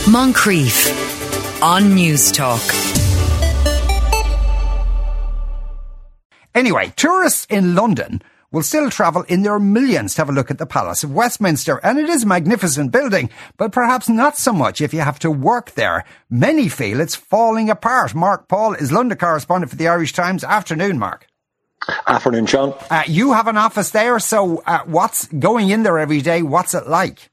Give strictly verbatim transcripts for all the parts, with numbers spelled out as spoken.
Moncrief on News Talk. Anyway, tourists in London will still travel in their millions to have a look at the Palace of Westminster, and it is a magnificent building, but perhaps not so much if you have to work there. Many feel it's falling apart. Mark Paul is London correspondent for the Irish Times. Afternoon, Mark. Afternoon, Sean. Uh, you have an office there, so uh, what's going in there every day? What's it like?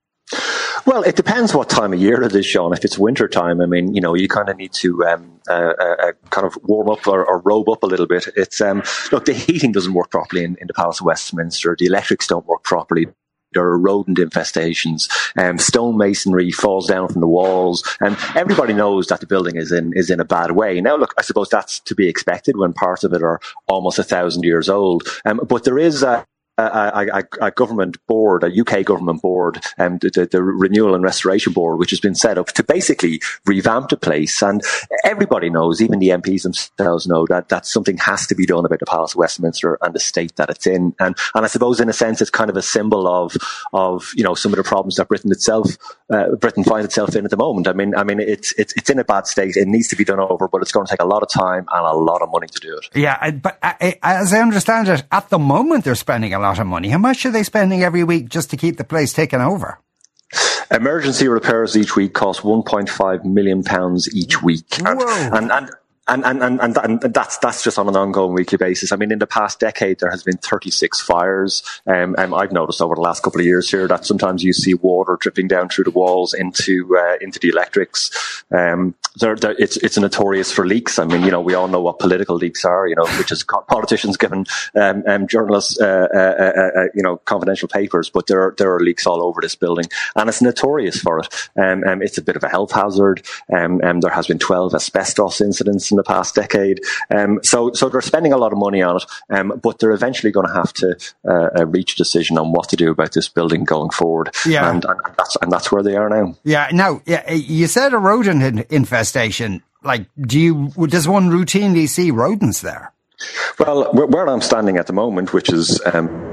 Well, it depends what time of year it is, Sean. If it's winter time, I mean, you know, you kind of need to um, uh, uh, kind of warm up or, or robe up a little bit. It's um, look, the heating doesn't work properly in, in the Palace of Westminster. The electrics don't work properly. There are rodent infestations. Um, stone masonry falls down from the walls, and everybody knows that the building is in is in a bad way. Now, look, I suppose that's to be expected when parts of it are almost a thousand years old. Um, but there is a A, a, a government board, a U K government board, um, the, the Renewal and Restoration Board, which has been set up to basically revamp the place. And everybody knows, even the M Ps themselves know, that, that something has to be done about the Palace of Westminster and the state that it's in. And, and I suppose, in a sense, it's kind of a symbol of, of you know, some of the problems that Britain itself, uh, Britain finds itself in at the moment. I mean, I mean, it's, it's, it's in a bad state. It needs to be done over, but it's going to take a lot of time and a lot of money to do it. Yeah, but as I understand it, at the moment they're spending a lot of money. How much are they spending every week just to keep the place taken over? Emergency repairs each week cost one point five million pounds each week. And, and, and And, and, and, and, and that's, that's just on an ongoing weekly basis. I mean, in the past decade, there has been thirty-six fires. Um, and I've noticed over the last couple of years here that sometimes you see water dripping down through the walls into, uh, into the electrics. Um, they're, they're, it's, it's notorious for leaks. I mean, you know, we all know what political leaks are, you know, which is politicians giving, um, um, journalists, uh, uh, uh, uh, you know, confidential papers, but there are, there are leaks all over this building, and it's notorious for it. Um, um, it's a bit of a health hazard. Um, um, there has been twelve asbestos incidents in the past decade. Um, so, so they're spending a lot of money on it, um, but they're eventually going to have to uh, uh, reach a decision on what to do about this building going forward. Yeah. And, and that's and that's where they are now. Yeah. Now, yeah, you said a rodent infestation. Like, do you does one routinely see rodents there? Well, where I'm standing at the moment, which is um,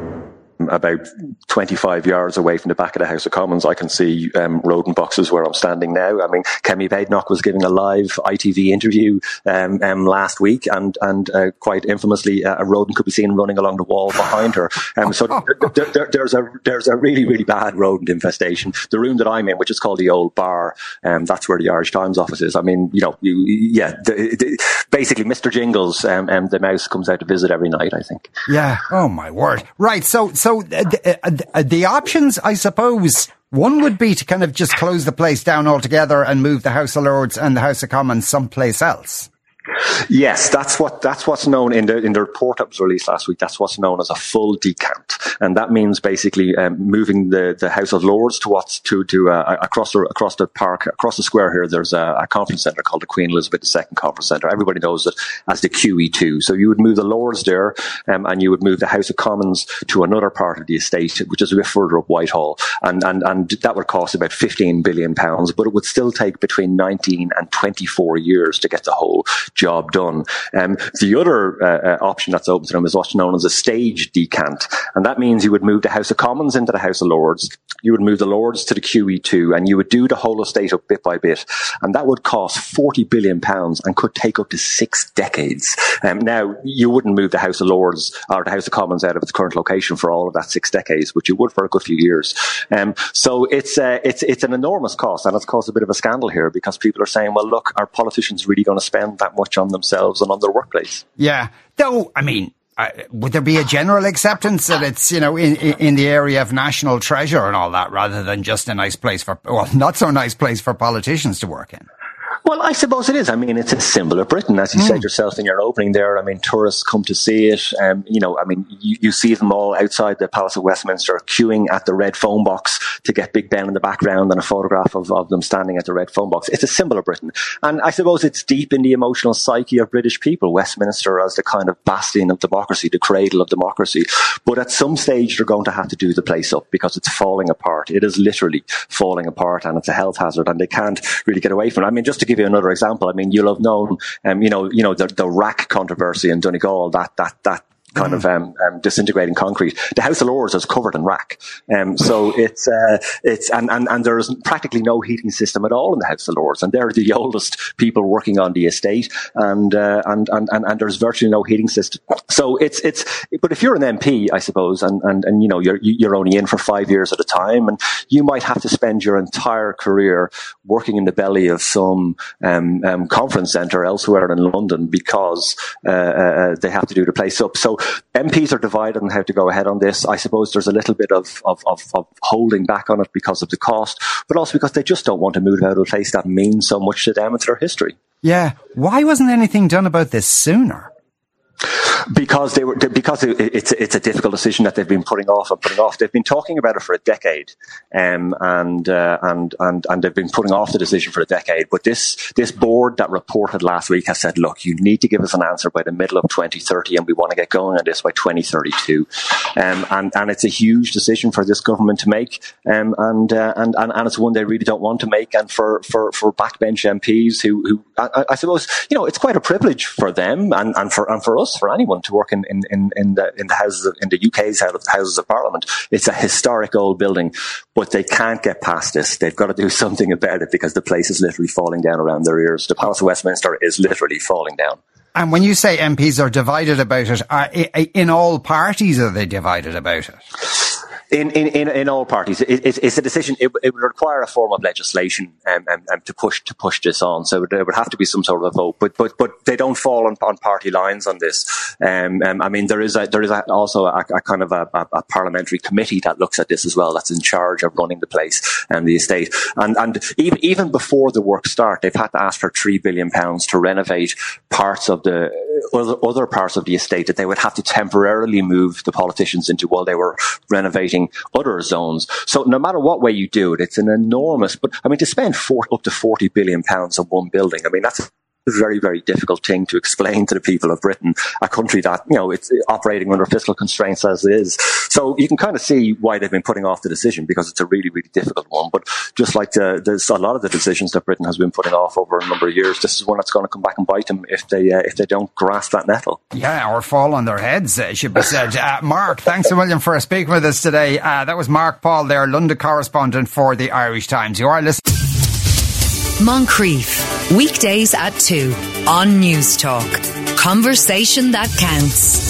about twenty-five yards away from the back of the House of Commons, I can see um, rodent boxes where I'm standing now. I mean, Kemi Badenoch was giving a live I T V interview um, um, last week, and and uh, quite infamously, uh, a rodent could be seen running along the wall behind her. Um, so there, there, there's a there's a really really bad rodent infestation. The room that I'm in, which is called the Old Bar, um, that's where the Irish Times office is. I mean, you know, you, yeah, the, the, basically, Mister Jingles, um, um, the mouse, comes out to visit every night, I think. Yeah. Oh my word. Right. So so. So uh, uh, the options, I suppose, one would be to kind of just close the place down altogether and move the House of Lords and the House of Commons someplace else. Yes, that's what that's what's known in the in the report that was released last week. That's what's known as a full decant, and that means basically um, moving the, the House of Lords to what's to to uh, across the across the park, across the square here. There's a, a conference centre called the Queen Elizabeth the Second Conference Centre. Everybody knows it as the Q E two. So you would move the Lords there, um, and you would move the House of Commons to another part of the estate, which is a bit further up Whitehall, and and and that would cost about fifteen billion pounds, but it would still take between nineteen and twenty-four years to get the whole job done. Um, the other uh, uh, option that's open to them is what's known as a stage decant, and that means you would move the House of Commons into the House of Lords, you would move the Lords to the Q E two, and you would do the whole estate up bit by bit, and that would cost forty billion pounds and could take up to six decades. Um, now, you wouldn't move the House of Lords or the House of Commons out of its current location for all of that six decades, but you would for a good few years. Um, so it's uh, it's it's an enormous cost, and it's caused a bit of a scandal here because people are saying, well, look, are politicians really going to spend that much on themselves and on their workplace? Yeah. Though, I mean, uh, would there be a general acceptance that it's, you know, in, in the area of national treasure and all that, rather than just a nice place for, well, not so nice place for politicians to work in? Well, I suppose it is. I mean, it's a symbol of Britain, as you mm. said yourself in your opening there. I mean, tourists come to see it. Um, you know, I mean, you, you see them all outside the Palace of Westminster queuing at the red phone box to get Big Ben in the background and a photograph of, of them standing at the red phone box. It's a symbol of Britain. And I suppose it's deep in the emotional psyche of British people. Westminster as the kind of bastion of democracy, the cradle of democracy. But at some stage, they're going to have to do the place up because it's falling apart. It is literally falling apart, and it's a health hazard, and they can't really get away from it. I mean, just to give you another example, I mean, you'll have known, um, you know, you know, the, the rack controversy in Donegal, that, that, that, kind mm. of um, um, disintegrating concrete. The House of Lords is covered in wrack. Um, so it's, uh, it's, and, and, and there's practically no heating system at all in the House of Lords. And they're the oldest people working on the estate. And, uh, and, and, and, and there's virtually no heating system. So it's, it's, but if you're an M P, I suppose, and, and, and, you know, you're, you're only in for five years at a time, and you might have to spend your entire career working in the belly of some, um, um, conference centre elsewhere in London because, uh, uh, they have to do the place up. So M Ps are divided on how to go ahead on this. I suppose there's a little bit of, of, of, of holding back on it because of the cost, but also because they just don't want to move out of a place that means so much to them and to their history. Yeah. Why wasn't anything done about this sooner? Because they were, because it's it's a difficult decision that they've been putting off and putting off. They've been talking about it for a decade, um, and uh, and and and they've been putting off the decision for a decade. But this this board that reported last week has said, look, you need to give us an answer by the middle of twenty thirty, and we want to get going on this by twenty thirty-two. Um, and and it's a huge decision for this government to make, um, and uh, and and and it's one they really don't want to make. And for for for backbench M Ps who who I, I suppose you know it's quite a privilege for them and and for and for us, for anyone, to work in, in, in, in the in the houses of, in the U K's Houses of Parliament. It's a historic old building, but they can't get past this. They've got to do something about it because the place is literally falling down around their ears. The Palace of Westminster is literally falling down. And when you say M Ps are divided about it, are, in all parties are they divided about it? In, in, in, in all parties, it, it, it's a decision. It, it would require a form of legislation um, um, um, to push to push this on. So there would have to be some sort of a vote. But but but they don't fall on, on party lines on this. Um, um, I mean, there is a, there is a, also a, a kind of a, a, a parliamentary committee that looks at this as well. That's in charge of running the place and the estate. And and even even before the work start, they've had to ask for three billion pounds to renovate parts of the other, other parts of the estate that they would have to temporarily move the politicians into while they were renovating other zones. So no matter what way you do it, it's an enormous, but I mean, to spend four, up to forty billion pounds on one building, I mean, that's a very, very difficult thing to explain to the people of Britain, a country that, you know, it's operating under fiscal constraints as it is. So you can kind of see why they've been putting off the decision, because it's a really, really difficult one. But just like the, there's a lot of the decisions that Britain has been putting off over a number of years, this is one that's going to come back and bite them if they uh, if they don't grasp that nettle. Yeah, or fall on their heads, it should be said. Uh, Mark, thanks a million for speaking with us today. Uh, that was Mark Paul there, London correspondent for the Irish Times. You are listening. Moncrief, weekdays at two on News Talk. Conversation that counts.